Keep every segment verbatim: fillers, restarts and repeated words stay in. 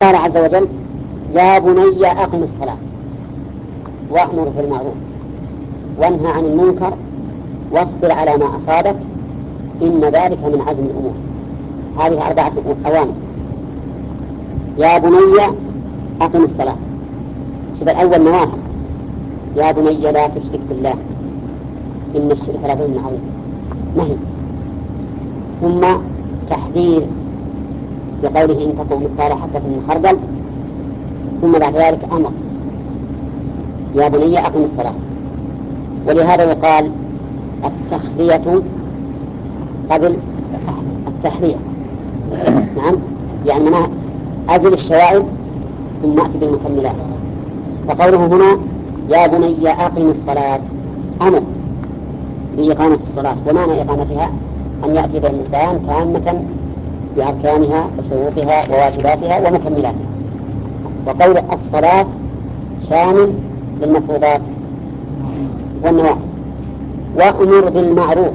قال عز وجل: يا بني أقم الصلاة وأمر بالمعروف وانهى عن المنكر واصبر على ما أصابك إن ذلك من عزم الأمور. هذه أربعة أوامر. يا بني أقم الصلاة، شوف الأول نواهي: يا بني لا تشرك بالله إن الشرك لظلم عظيم، نهي. ثم تحذير بقوله إن تكن مثقال حبة من خردل. ثم بعد ذلك أمر: يا بني أقم الصلاة. ولهذا يقال التخلية قبل التحلية. نعم، يعني منها أزل الشوائب ثم أتي بالمكملات. فقوله هنا يا بني أقم الصلاة أمر بإقامة الصلاة، ومعنى إقامتها أن يأتي بالإنسان تامة بأركانها وشروطها وواجباتها ومكملاتها. وقول الصلاة شامل للمفروضات والنوافل. وأمر بالمعروف،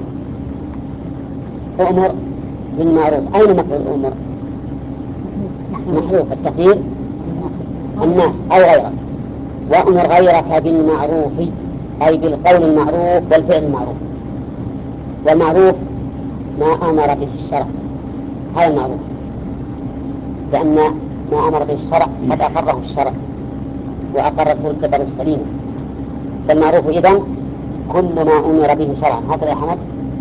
أمر بالمعروف، أين مفعول الأمر؟ محذوف، التقدير الناس أو غيرك. وأمر غيرك بالمعروف أي بالقول المعروف والفعل المعروف. والمعروف ما أمر به الشرع، هذا المعروف، لأن ما أمر به الشرع قد أقره الشرع وأقرته الفطر السليمة. فالمعروف إذن كل ما أمر به شرعا. هكذا يا حمد،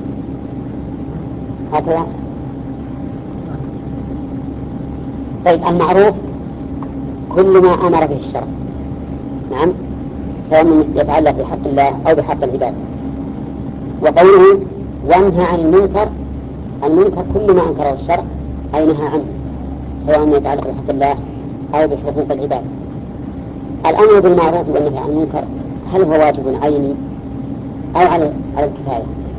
هكذا. طيب، المعروف كل ما أمر به الشرع، نعم، سواء يتعلق بحق الله أو بحق العباد. وقوله وانهى عن المنكر، المنكر كل ما أنكره الشرع أي نهى عنه، سواء يتعلق بحق الله أو بحقوق العباد. الأمر بالمعروف والنهي عن المنكر هل هو واجب عيني أو على على الكفاية؟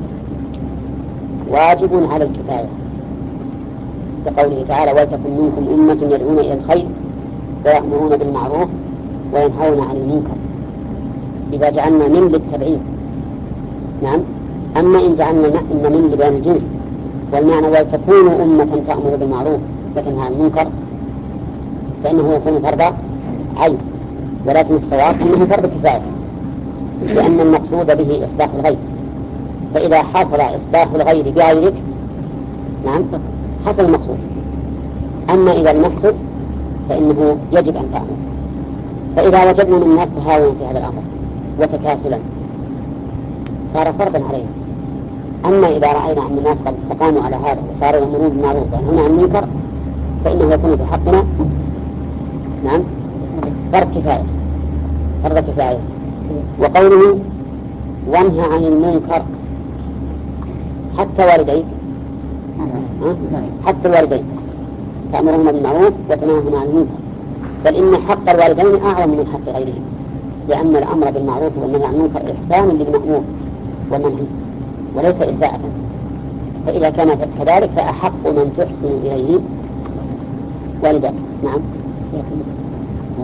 واجب على الكفاية، بقوله تعالى ولتكن منكم أمة يدعون إلى الخير ويأمرون بالمعروف وينهون عن المنكر، إذا جعلنا من للتبعيد. نعم. أما إن جعلنا إن من لبيان الجنس، والمعنى ولتكونوا أمة تأمر بالمعروف وتنهى عن المنكر، فإنه يكون فرض عين، ولكن الصواب أنه فرض كفاية، لأن المقصود به إصلاح الغير. فإذا حصل إصلاح الغير بغيرك، نعم، حصل المقصود. أما إذا لم يحصل فإنه يجب أن تأمر. فإذا وجدنا من الناس تهاون في هذا الأمر وتكاسلا صار فرضا علينا. أما إذا رأينا أن الناس قد استقاموا على هذا وصاروا يأمرون بالمعروف وينهون عن المنكر فإنه يكون في حقنا، نعم، فرض كفاية، فرض كفاية. وقوله وانهى عن المنكر، حتى والديك، حتى الوالدين تأمرون بالمعروف وتنهون عن المنكر، بل إن حق الوالدين أعظم من حق غيرهم، لأن الأمر بالمعروف والنهي عن المنكر إحسان للمأمور والمنهي وليس إساءة. فإذا كان كذلك فأحق من تحسن إليه والدك. نعم.